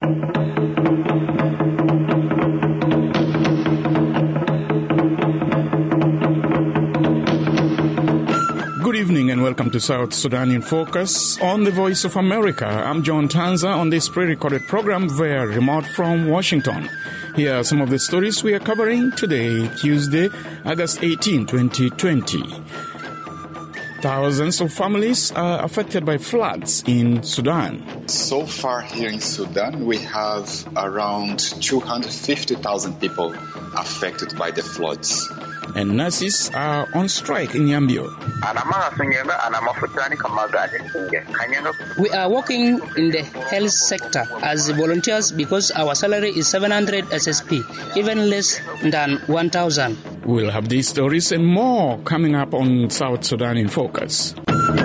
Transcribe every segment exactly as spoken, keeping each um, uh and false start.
Good evening and welcome to South Sudan in Focus on the Voice of America. I'm John Tanza on this pre-recorded program via remote from Washington. Here are some of the stories we are covering today, Tuesday, August eighteenth, twenty twenty. Thousands of families are affected by floods in Sudan. So far here in Sudan, we have around two hundred fifty thousand people affected by the floods. And nurses are on strike in Yambio. We are working in the health sector as volunteers because our salary is seven hundred S S P, even less than one thousand. We'll have these stories and more coming up on South Sudan in Focus.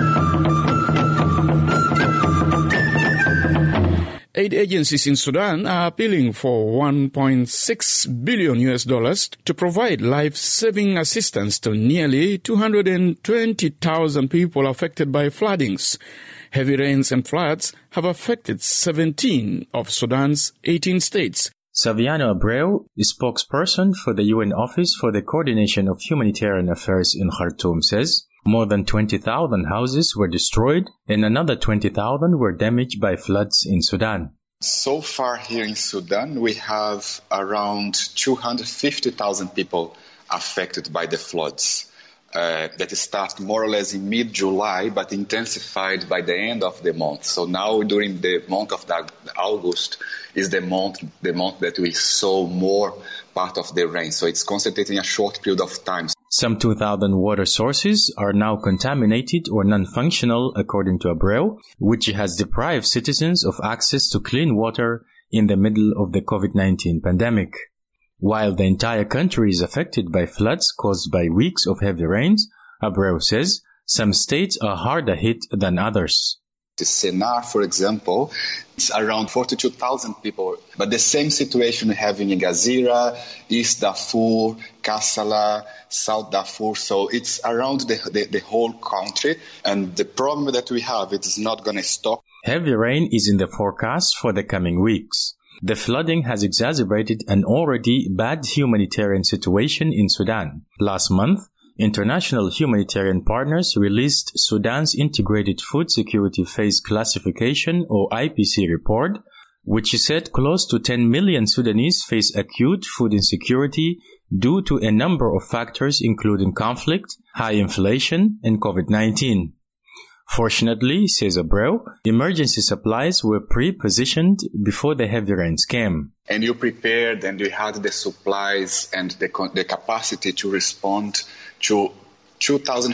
Aid agencies in Sudan are appealing for one point six billion U S dollars to provide life-saving assistance to nearly two hundred twenty thousand people affected by floodings. Heavy rains and floods have affected seventeen of Sudan's eighteen states. Saviano Abreu, spokesperson for the U N Office for the Coordination of Humanitarian Affairs in Khartoum, says more than twenty thousand houses were destroyed and another twenty thousand were damaged by floods in Sudan. So far here in Sudan, we have around two hundred fifty thousand people affected by the floods. Uh, that started more or less in mid-July, but intensified by the end of the month. So now during the month of the, August is the month the month that we saw more part of the rain. So it's concentrated in a short period of time. Some two thousand water sources are now contaminated or non-functional, according to Abreu, which has deprived citizens of access to clean water in the middle of the COVID nineteen pandemic. While the entire country is affected by floods caused by weeks of heavy rains, Abreu says some states are harder hit than others. The Sennar, for example, it's around forty-two thousand people. But the same situation we have in Gazira, East Darfur, Kassala, South Darfur. So it's around the, the, the whole country. And the problem that we have, it is not going to stop. Heavy rain is in the forecast for the coming weeks. The flooding has exacerbated an already bad humanitarian situation in Sudan. Last month, international humanitarian partners released Sudan's Integrated Food Security Phase Classification or I P C report, which said close to ten million Sudanese face acute food insecurity due to a number of factors including conflict, high inflation, and COVID nineteen. Fortunately, says Abreu, emergency supplies were pre-positioned before the heavy rains came. And you prepared and you had the supplies and the, the capacity to respond to two thousand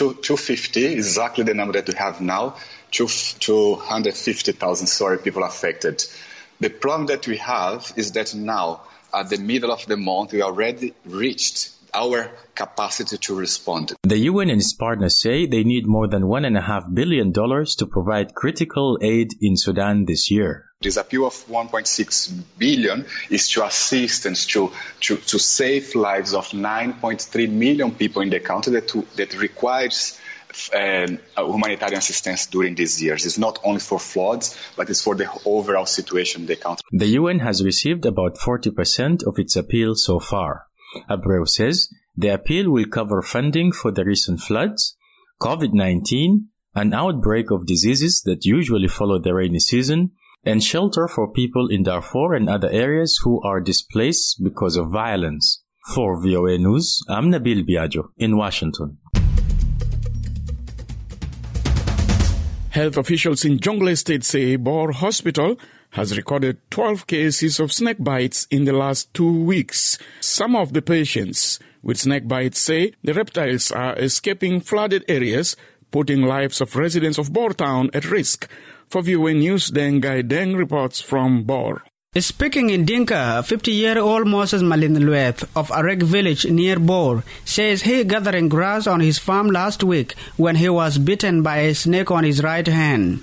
fifty, exactly the number that we have now, two hundred fifty thousand, sorry, people affected. The problem that we have is that now, at the middle of the month, we already reached our capacity to respond. The U N and its partners say they need more than one and a half billion dollars to provide critical aid in Sudan this year. This appeal of one point six billion is to assist and to, to, to save lives of nine point three million people in the country that, that requires uh, humanitarian assistance during these years. It's not only for floods, but it's for the overall situation in the country. The U N has received about forty percent of its appeal so far. Abreu says the appeal will cover funding for the recent floods, COVID nineteen, an outbreak of diseases that usually follow the rainy season, and shelter for people in Darfur and other areas who are displaced because of violence. For V O A News, I'm Nabil Biagio in Washington. Health officials in Jonglei State say Bor Hospital has recorded twelve cases of snake bites in the last two weeks. Some of the patients with snake bites say the reptiles are escaping flooded areas, putting lives of residents of Bor town at risk. For V O A News, Deng Gai Deng reports from Bor. Speaking in Dinka, fifty-year-old Moses Malinlueth of Arek village near Bor says he gathering grass on his farm last week when he was bitten by a snake on his right hand.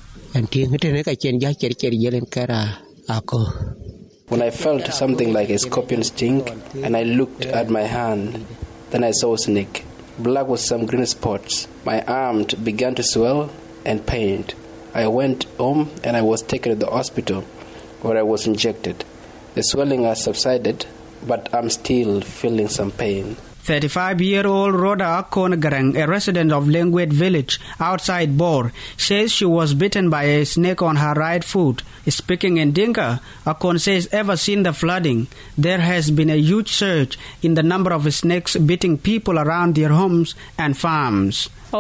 When I felt something like a scorpion sting and I looked at my hand, then I saw a snake, black with some green spots. My arm began to swell and pain. I went home and I was taken to the hospital. where I was injected. The swelling has subsided, but I'm still feeling some pain. thirty-five-year-old Rhoda Akon Garang, a resident of Lengwet village outside Bor, says she was bitten by a snake on her right foot. Speaking in Dinka, Akon says ever since the flooding, there has been a huge surge in the number of snakes biting people around their homes and farms. I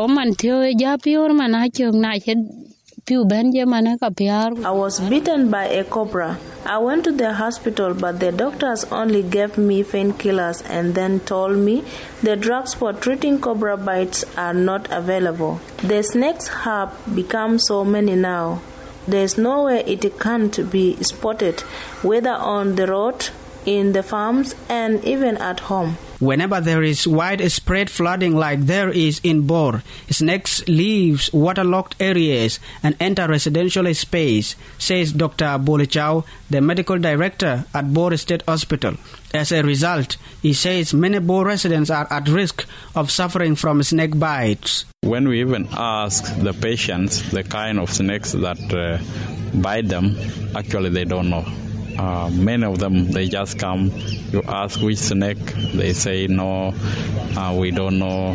was bitten by a cobra. I went to the hospital, but the doctors only gave me painkillers and then told me the drugs for treating cobra bites are not available. The snakes have become so many now. There's nowhere it can't be spotted, whether on the road, in the farms, and even at home. Whenever there is widespread flooding like there is in Bor, snakes leave waterlogged areas and enter residential space, says Doctor Bolichau, the medical director at Bor State Hospital. As a result, he says many Bor residents are at risk of suffering from snake bites. When we even ask the patients the kind of snakes that uh, bite them, actually they don't know. Uh, many of them, they just come, you ask which snake, they say no, uh, we don't know.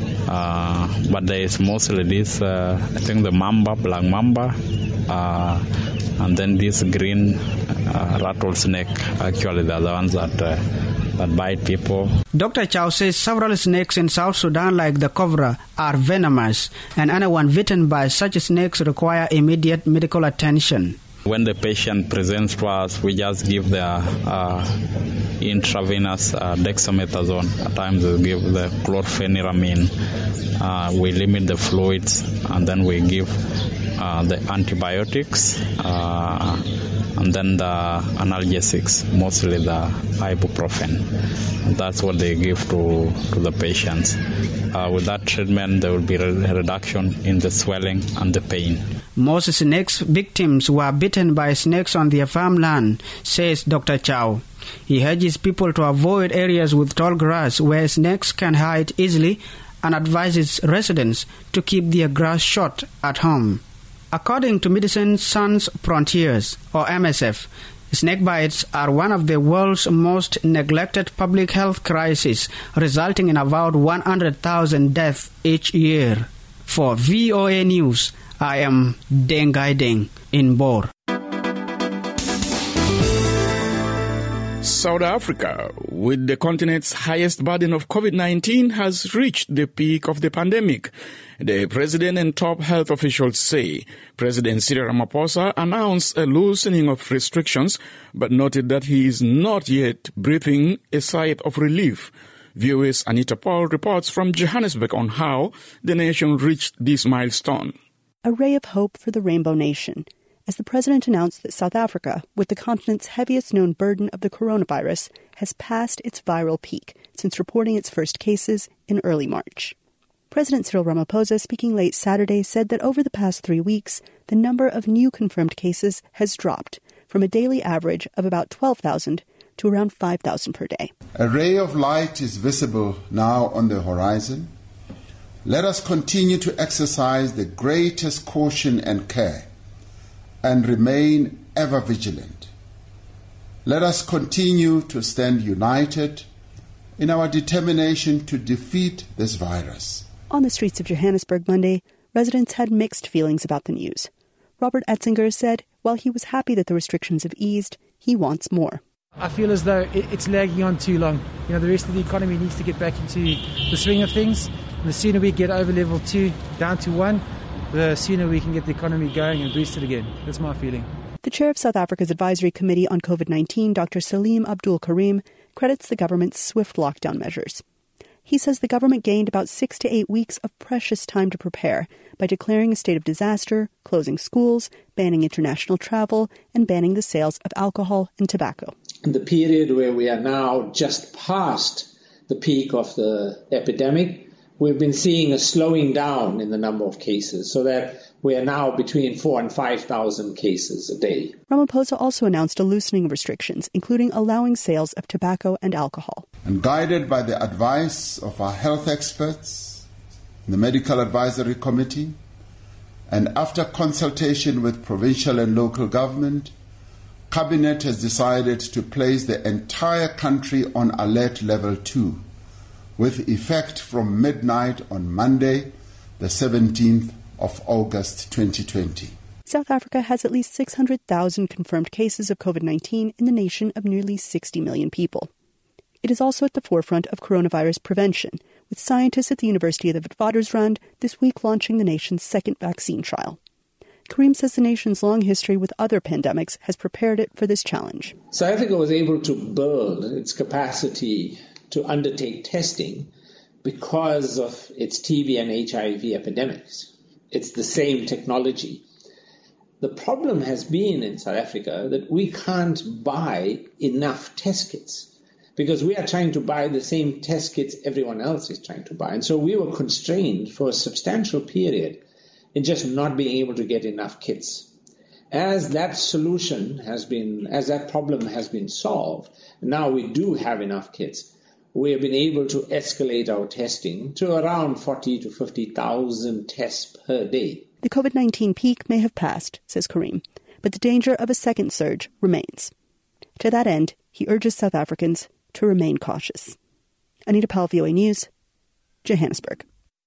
Uh, but there is mostly this, uh, I think the mamba, black mamba, uh, and then this green uh, rattlesnake. Actually, they're the ones that, uh, that bite people. Doctor Chow says several snakes in South Sudan, like the cobra, are venomous, and anyone bitten by such snakes require immediate medical attention. When the patient presents to us, we just give the uh, intravenous uh, dexamethasone. At times we give the chlorpheniramine. Uh, we limit the fluids, and then we give uh, the antibiotics, uh, and then the analgesics, mostly the ibuprofen. That's what they give to, to the patients. Uh, with that treatment, there will be a reduction in the swelling and the pain. Most snakes victims were bitten by snakes on their farmland, says Doctor Chow. He urges people to avoid areas with tall grass where snakes can hide easily and advises residents to keep their grass short at home. According to Medicine Sans Frontiers, or M S F, snake bites are one of the world's most neglected public health crises, resulting in about one hundred thousand deaths each year. For V O A News, I am Dengai Deng in Bor. South Africa, with the continent's highest burden of COVID nineteen, has reached the peak of the pandemic. The president and top health officials say President Cyril Ramaphosa announced a loosening of restrictions, but noted that he is not yet breathing a sigh of relief. V O A's Anita Paul reports from Johannesburg on how the nation reached this milestone. A ray of hope for the Rainbow Nation, as the president announced that South Africa, with the continent's heaviest known burden of the coronavirus, has passed its viral peak since reporting its first cases in early March. President Cyril Ramaphosa, speaking late Saturday, said that over the past three weeks, the number of new confirmed cases has dropped from a daily average of about twelve thousand to around five thousand per day. A ray of light is visible now on the horizon. Let us continue to exercise the greatest caution and care and remain ever vigilant. Let us continue to stand united in our determination to defeat this virus. On the streets of Johannesburg Monday, residents had mixed feelings about the news. Robert Etzinger said while he was happy that the restrictions have eased, he wants more. I feel as though it's lagging on too long. You know, the rest of the economy needs to get back into the swing of things. And the sooner we get over level two down to one, the sooner we can get the economy going and boost it again. That's my feeling. The chair of South Africa's Advisory Committee on COVID nineteen, Doctor Salim Abdul Karim, credits the government's swift lockdown measures. He says the government gained about six to eight weeks of precious time to prepare by declaring a state of disaster, closing schools, banning international travel, and banning the sales of alcohol and tobacco. In the period where we are now just past the peak of the epidemic, we've been seeing a slowing down in the number of cases, so that we are now between four and five thousand cases a day. Ramaphosa also announced a loosening of restrictions, including allowing sales of tobacco and alcohol. And guided by the advice of our health experts, the Medical Advisory Committee, and after consultation with provincial and local government, Cabinet has decided to place the entire country on alert level two, with effect from midnight on Monday, the seventeenth of August twenty twenty. South Africa has at least six hundred thousand confirmed cases of COVID nineteen in the nation of nearly sixty million people. It is also at the forefront of coronavirus prevention, with scientists at the University of the Witwatersrand this week launching the nation's second vaccine trial. Karim says the nation's long history with other pandemics has prepared it for this challenge. South Africa was able to build its capacity to undertake testing because of its T B and H I V epidemics. It's the same technology. The problem has been in South Africa that we can't buy enough test kits because we are trying to buy the same test kits everyone else is trying to buy. And so we were constrained for a substantial period in just not being able to get enough kits. As that solution has been, as that problem has been solved, now we do have enough kits. We have been able to escalate our testing to around forty to fifty thousand tests per day. The COVID nineteen peak may have passed, says Karim, but the danger of a second surge remains. To that end, he urges South Africans to remain cautious. Anita Powell, V O A News, Johannesburg.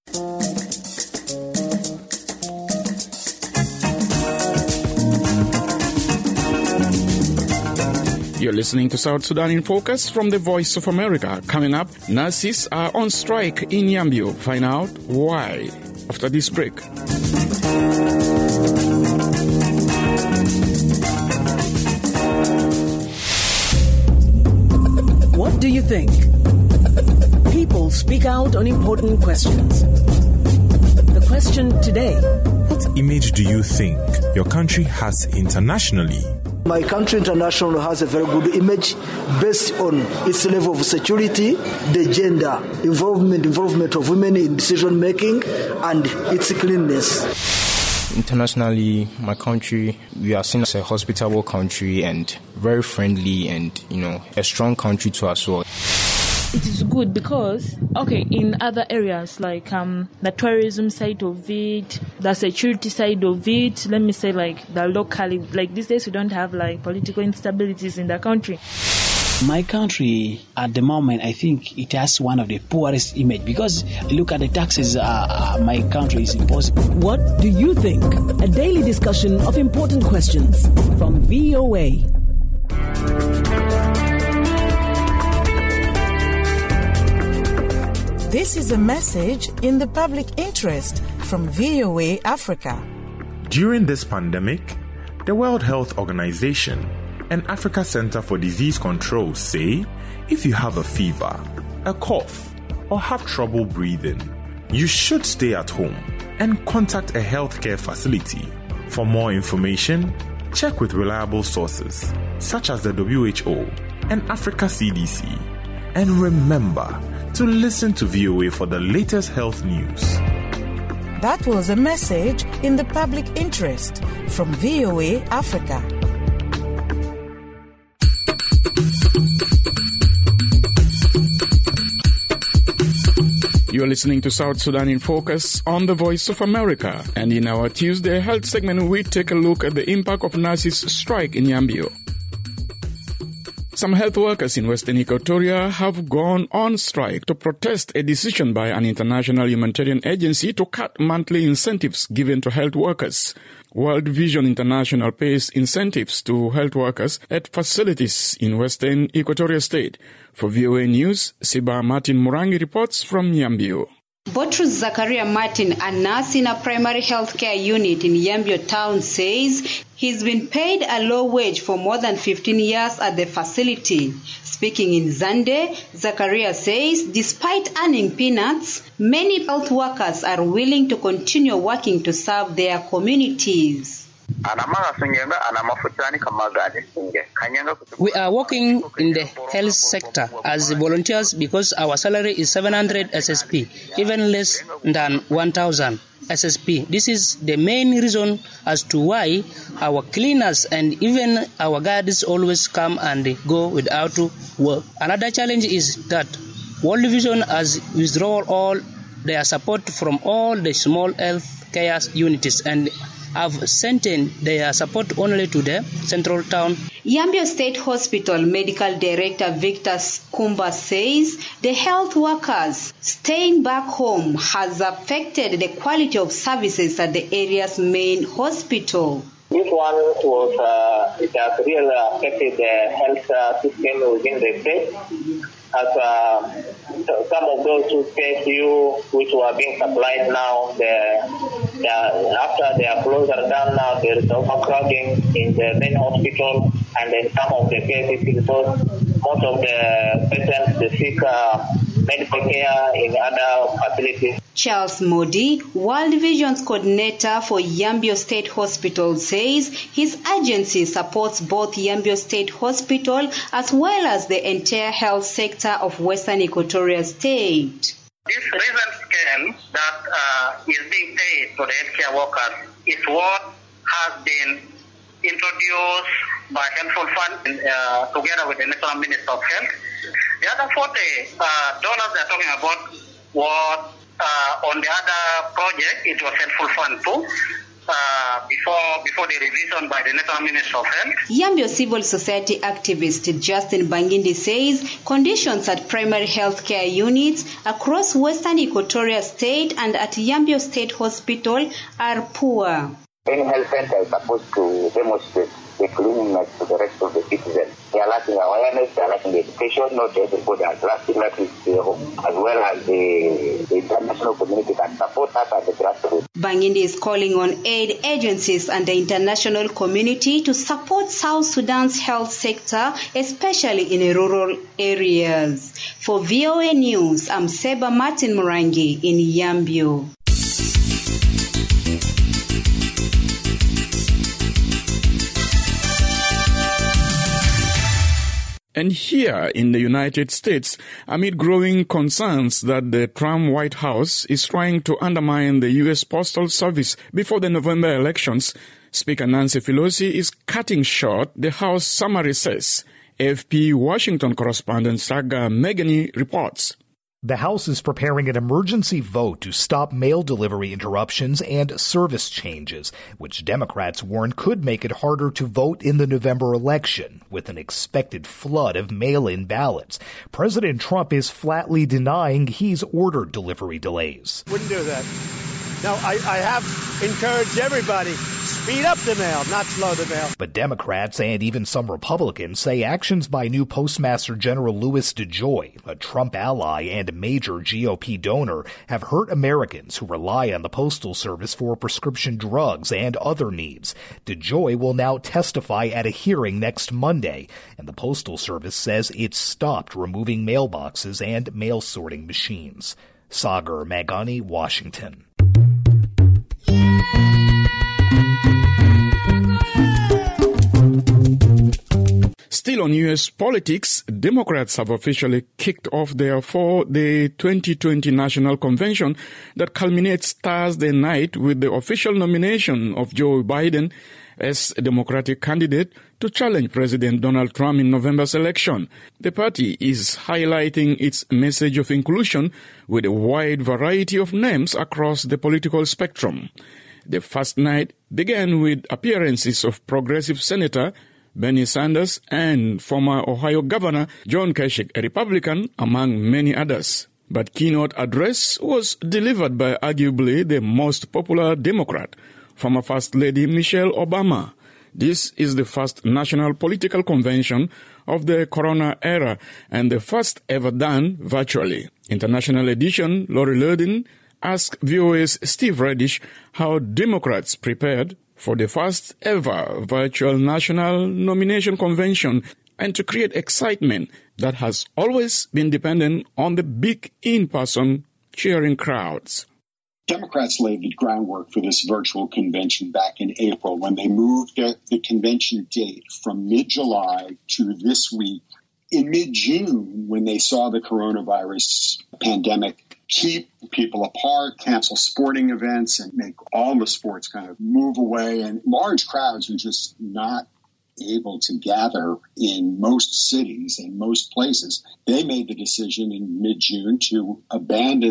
You're listening to South Sudan in Focus from the Voice of America. Coming up, nurses are on strike in Yambio. Find out why after this break. What do you think? People speak out on important questions. The question today: what image do you think your country has internationally? My country international has a very good image based on its level of security, the gender involvement, involvement of women in decision making, and its cleanness. Internationally, my country, we are seen as a hospitable country and very friendly and, you know, a strong country to us all. It is good because, okay, in other areas like um, the tourism side of it, the security side of it, let me say like the locally, like these days we don't have like political instabilities in the country. My country, at the moment, I think it has one of the poorest image because look at the taxes uh, uh, my country is imposing. What do you think? A daily discussion of important questions from V O A. This is a message in the public interest from V O A Africa. During this pandemic, the World Health Organization and Africa Center for Disease Control say if you have a fever, a cough, or have trouble breathing, you should stay at home and contact a healthcare facility. For more information, check with reliable sources such as the W H O and Africa C D C. And remember to listen to V O A for the latest health news. That was a message in the public interest from V O A Africa. You're listening to South Sudan in Focus on the Voice of America. And in our Tuesday Health segment, we take a look at the impact of nurses' strike in Yambio. Some health workers in Western Equatoria have gone on strike to protest a decision by an international humanitarian agency to cut monthly incentives given to health workers. World Vision International pays incentives to health workers at facilities in Western Equatoria State. For V O A News, Siba Martin Murangi reports from Yambio. Botrus Zakaria Martin, a nurse in a primary health care unit in Yambio town, says he's been paid a low wage for more than fifteen years at the facility. Speaking in Zande, Zakaria says despite earning peanuts, many health workers are willing to continue working to serve their communities. We are working in the health sector as volunteers because our salary is seven hundred S S P, even less than one thousand S S P. This is the main reason as to why our cleaners and even our guards always come and go without work. Another challenge is that World Vision has withdrawn all their support from all the small health care units, and have sent in their support only to the central town. Yambio State Hospital Medical Director Victor Kumba says the health workers staying back home has affected the quality of services at the area's main hospital. This one was, uh, it has really affected the health uh, system within the state. As uh, some of those who P S U, which were being supplied now, the, the, after their flows are done now, there is overcrowding in the main hospital and in some of the P S U because most of the patients they seek uh, medical care in other facilities. Charles Modi, World Vision's coordinator for Yambio State Hospital, says his agency supports both Yambio State Hospital as well as the entire health sector of Western Equatoria State. This recent scale that uh, is being paid to the healthcare workers is what has been introduced by Helpful Fund uh, together with the National Minister of Health. The other forty uh, dollars they are talking about was uh, on the other project, it was Helpful Fund too. Uh, before before the revision by the National Minister of Health. Yambio civil society activist Justin Bangindi says conditions at primary health care units across Western Equatoria State and at Yambio State Hospital are poor. Any health center is supposed to demonstrate the cleanliness to the rest of the citizens. They are lacking awareness, they are lacking education, not everybody has grassroots as well as the, the international community can support us at the grassroots. Bangindi is calling on aid agencies and the international community to support South Sudan's health sector, especially in rural areas. For V O A News, I'm Seba Martin Murangi in Yambio. And here in the United States, amid growing concerns that the Trump White House is trying to undermine the U S Postal Service before the November elections, Speaker Nancy Pelosi is cutting short the House summer recess. A F P Washington correspondent Saga Megani reports. The House is preparing an emergency vote to stop mail delivery interruptions and service changes, which Democrats warn could make it harder to vote in the November election, with an expected flood of mail-in ballots. President Trump is flatly denying he's ordered delivery delays. Wouldn't do that. No, I, I have encouraged everybody, speed up the mail, not slow the mail. But Democrats and even some Republicans say actions by new Postmaster General Louis DeJoy, a Trump ally and major G O P donor, have hurt Americans who rely on the Postal Service for prescription drugs and other needs. DeJoy will now testify at a hearing next Monday, and the Postal Service says it's stopped removing mailboxes and mail sorting machines. Sagar Magani, Washington. Still on U S politics, Democrats have officially kicked off their four-day twenty twenty National Convention that culminates Thursday night with the official nomination of Joe Biden as a Democratic candidate to challenge President Donald Trump in November's election. The party is highlighting its message of inclusion with a wide variety of names across the political spectrum. The first night began with appearances of progressive Senator Bernie Sanders and former Ohio Governor John Kasich, a Republican, among many others. But keynote address was delivered by arguably the most popular Democrat, former First Lady Michelle Obama. This is the first national political convention of the Corona era and the first ever done virtually. International edition Laurie Lurden asked V O A's Steve Reddish how Democrats prepared for the first ever virtual national nomination convention and to create excitement that has always been dependent on the big in-person cheering crowds. Democrats laid the groundwork for this virtual convention back in April when they moved the, the convention date from mid-July to this week. In mid-June, when they saw the coronavirus pandemic keep people apart, cancel sporting events, and make all the sports kind of move away, and large crowds are just not able to gather in most cities and most places, they made the decision in mid-June to abandon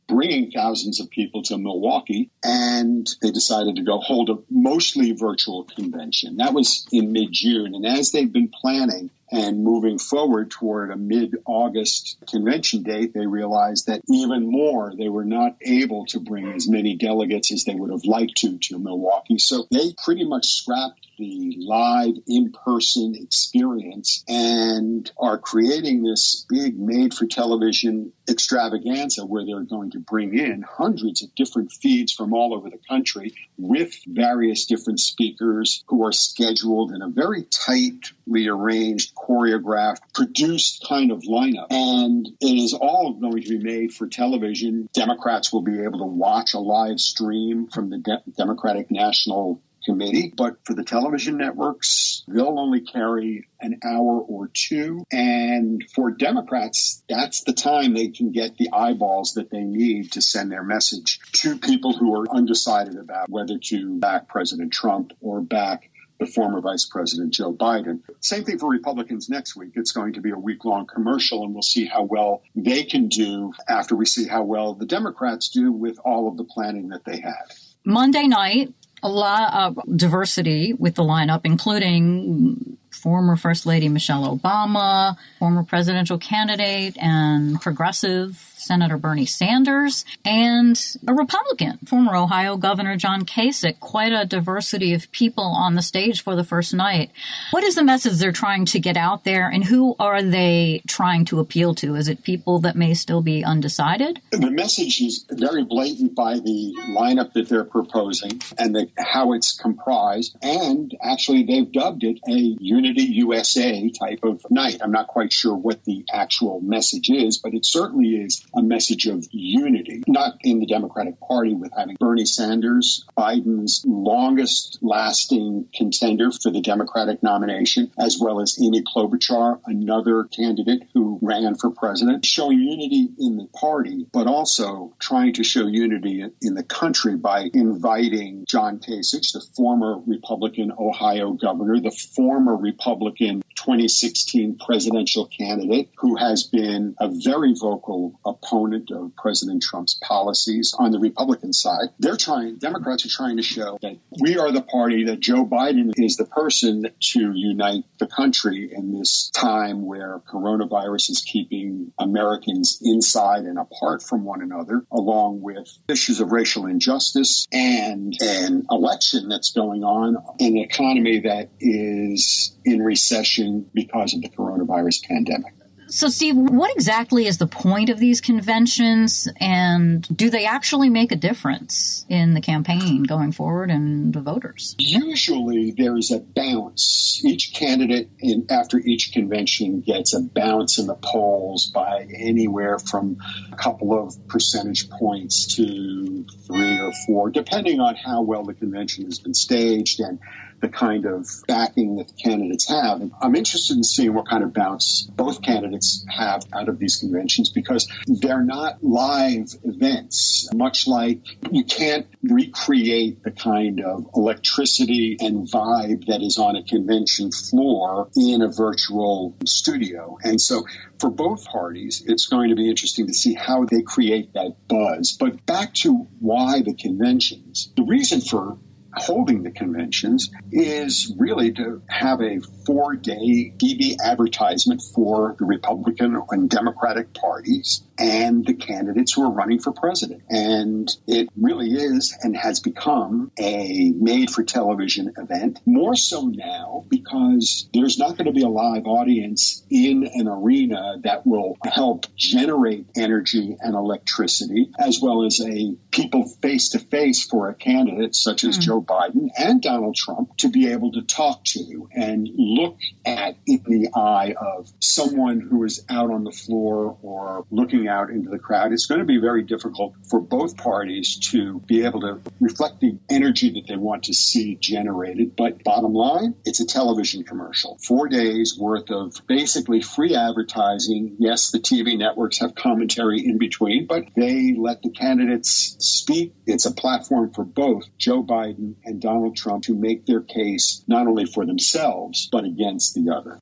bringing thousands of people to Milwaukee, and they decided to go hold a mostly virtual convention. That was in mid-June. And as they've been planning and moving forward toward a mid-August convention date, they realized that even more, they were not able to bring as many delegates as they would have liked to to Milwaukee. So they pretty much scrapped the live in-person experience and are creating this big made-for-television extravaganza where they're going to bring in hundreds of different feeds from all over the country with various different speakers who are scheduled in a very tightly arranged, choreographed, produced kind of lineup. And it is all going to be made for television. Democrats will be able to watch a live stream from the De- Democratic National Committee, but for the television networks, they'll only carry an hour or two. And for Democrats, that's the time they can get the eyeballs that they need to send their message to people who are undecided about whether to back President Trump or back the former Vice President Joe Biden. Same thing for Republicans next week. It's going to be a week-long commercial, and we'll see how well they can do after we see how well the Democrats do with all of the planning that they have. Monday night, a lot of diversity with the lineup, including former First Lady Michelle Obama, former presidential candidate and progressive Senator Bernie Sanders, and a Republican, former Ohio Governor John Kasich. Quite a diversity of people on the stage for the first night. What is the message they're trying to get out there, and who are they trying to appeal to? Is it people that may still be undecided? The message is very blatant by the lineup that they're proposing and the, how it's comprised, and actually they've dubbed it a Unity U S A type of night. I'm not quite sure what the actual message is, but it certainly is a message of unity, not in the Democratic Party with having Bernie Sanders, Biden's longest lasting contender for the Democratic nomination, as well as Amy Klobuchar, another candidate who ran for president, showing unity in the party, but also trying to show unity in the country by inviting John Kasich, the former Republican Ohio governor, the former Republican twenty sixteen presidential candidate, who has been a very vocal opponent of President Trump's policies on the Republican side. They're trying, Democrats are trying to show that we are the party, that Joe Biden is the person to unite the country in this time where coronavirus is keeping Americans inside and apart from one another, along with issues of racial injustice and an election that's going on, an economy that is in recession because of the coronavirus pandemic. So, Steve, what exactly is the point of these conventions, and do they actually make a difference in the campaign going forward and the voters? Usually there's a bounce. Each candidate in, after each convention gets a bounce in the polls by anywhere from a couple of percentage points to three or four, depending on how well the convention has been staged and the kind of backing that the candidates have. And I'm interested in seeing what kind of bounce both candidates have out of these conventions, because they're not live events, much like you can't recreate the kind of electricity and vibe that is on a convention floor in a virtual studio. And so for both parties, it's going to be interesting to see how they create that buzz. But back to why the conventions. The reason for holding the conventions is really to have a four-day T V advertisement for the Republican and Democratic parties and the candidates who are running for president. And it really is and has become a made-for-television event, more so now because there's not going to be a live audience in an arena that will help generate energy and electricity, as well as a people face-to-face for a candidate such as mm. Joe Biden and Donald Trump to be able to talk to and look at in the eye of someone who is out on the floor or looking out into the crowd. It's going to be very difficult for both parties to be able to reflect the energy that they want to see generated. But bottom line, it's a television commercial. Four days worth of basically free advertising. Yes, the T V networks have commentary in between, but they let the candidates speak. It's a platform for both Joe Biden and Donald Trump to make their case not only for themselves, but against the other.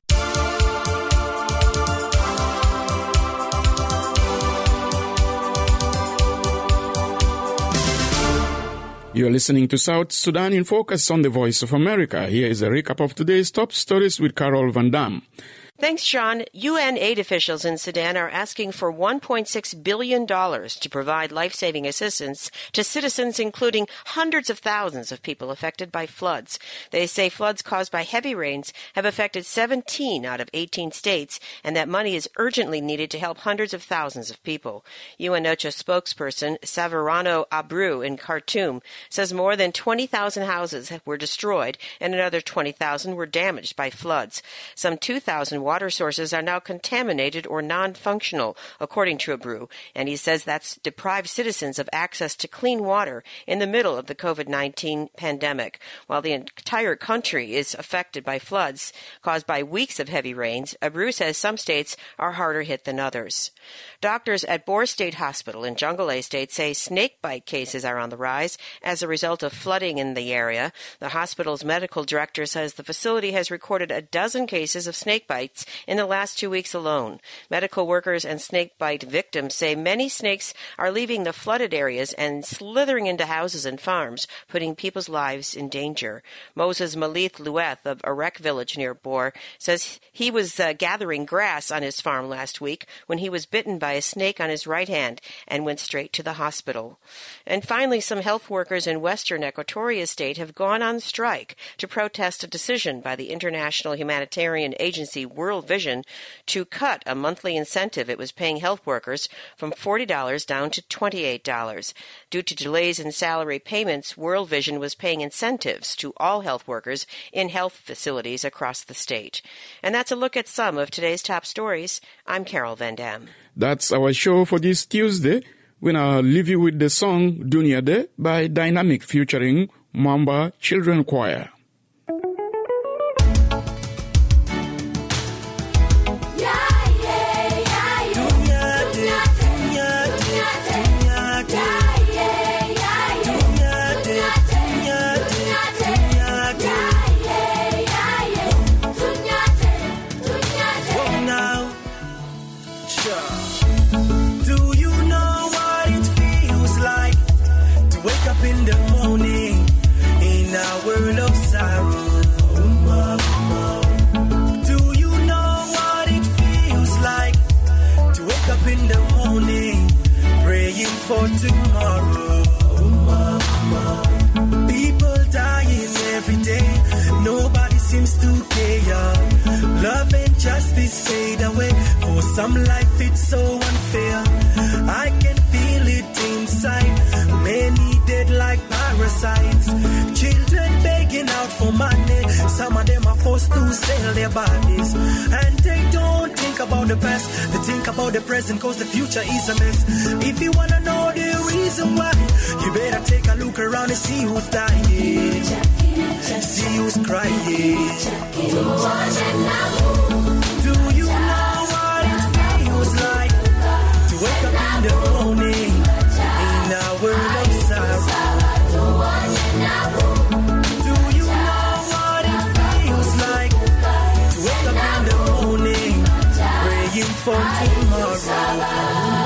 You're listening to South Sudan in Focus on the Voice of America. Here is a recap of today's top stories with Carol Van Dam. Thanks, Sean. U N aid officials in Sudan are asking for one point six billion dollars to provide life-saving assistance to citizens, including hundreds of thousands of people affected by floods. They say floods caused by heavy rains have affected seventeen out of eighteen states, and that money is urgently needed to help hundreds of thousands of people. U N OCHA spokesperson Savarano Abreu in Khartoum says more than twenty thousand houses were destroyed and another twenty thousand were damaged by floods. Some two thousand water sources are now contaminated or non-functional, according to Abreu, and he says that's deprived citizens of access to clean water in the middle of the COVID nineteen pandemic. While the entire country is affected by floods caused by weeks of heavy rains, Abreu says some states are harder hit than others. Doctors at Bor State Hospital in Jonglei State say snakebite cases are on the rise as a result of flooding in the area. The hospital's medical director says the facility has recorded a dozen cases of snakebites in the last two weeks alone. Medical workers and snakebite victims say many snakes are leaving the flooded areas and slithering into houses and farms, putting people's lives in danger. Moses Malith Lueth of Arek village near Bor says he was uh, gathering grass on his farm last week when he was bitten by a snake on his right hand and went straight to the hospital. And finally, some health workers in western Equatoria State have gone on strike to protest a decision by the international humanitarian agency World Vision to cut a monthly incentive it was paying health workers from forty dollars down to twenty-eight dollars. Due to delays in salary payments, World Vision was paying incentives to all health workers in health facilities across the state. And that's a look at some of today's top stories. I'm Carol Van Dam. That's our show for this Tuesday. We now leave you with the song Dunia De by Dynamic featuring Mwamba Children Choir. For tomorrow, people dying every day, nobody seems to care. Love and justice fade away, for some life it's so unfair. I can feel it inside, many dead like parasites. Children begging out for money, some of them are forced to sell their bodies. And they don't think about the past, they think about the present, cause the future is a mess. If you wanna know the reason why, you better take a look around and see who's dying, see who's crying. Do you know what it feels like to wake up in the morning in a world of sorrow? Do you know what it feels like to wake up in the morning praying for tomorrow?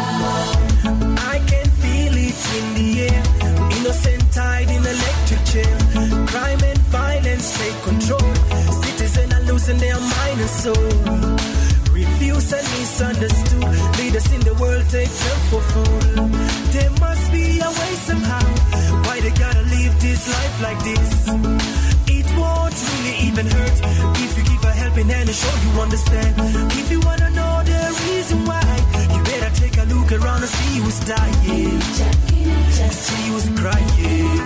I can feel it in the air, innocent tied in electric chair. Crime and violence take control, citizens are losing their mind and soul. Refused and misunderstood, leaders in the world take them for fool. There must be a way somehow, why they gotta live this life like this? It won't really even hurt if you give a helping hand and show you understand. If you wanna know the reason why, you better take a look around and see who's dying, see who's crying.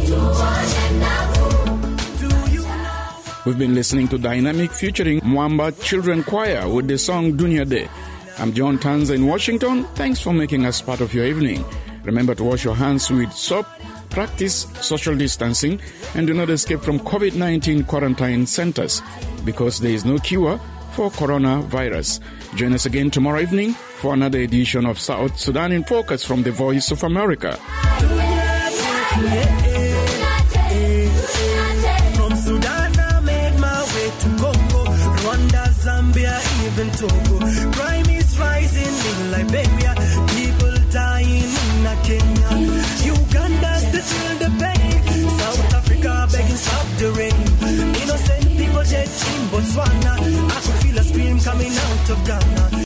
We've been listening to Dynamic featuring Mwamba Children Choir with the song Dunia De. I'm John Tanza in Washington. Thanks for making us part of your evening. Remember to wash your hands with soap, practice social distancing, and do not escape from COVID nineteen quarantine centers because there is no cure for coronavirus. Join us again tomorrow evening for another edition of South Sudan in Focus from the Voice of America. Zambia, even Togo. Crime is rising in Liberia. People dying in Kenya. Uganda's the field in Botswana. I could feel a scream coming out of Ghana.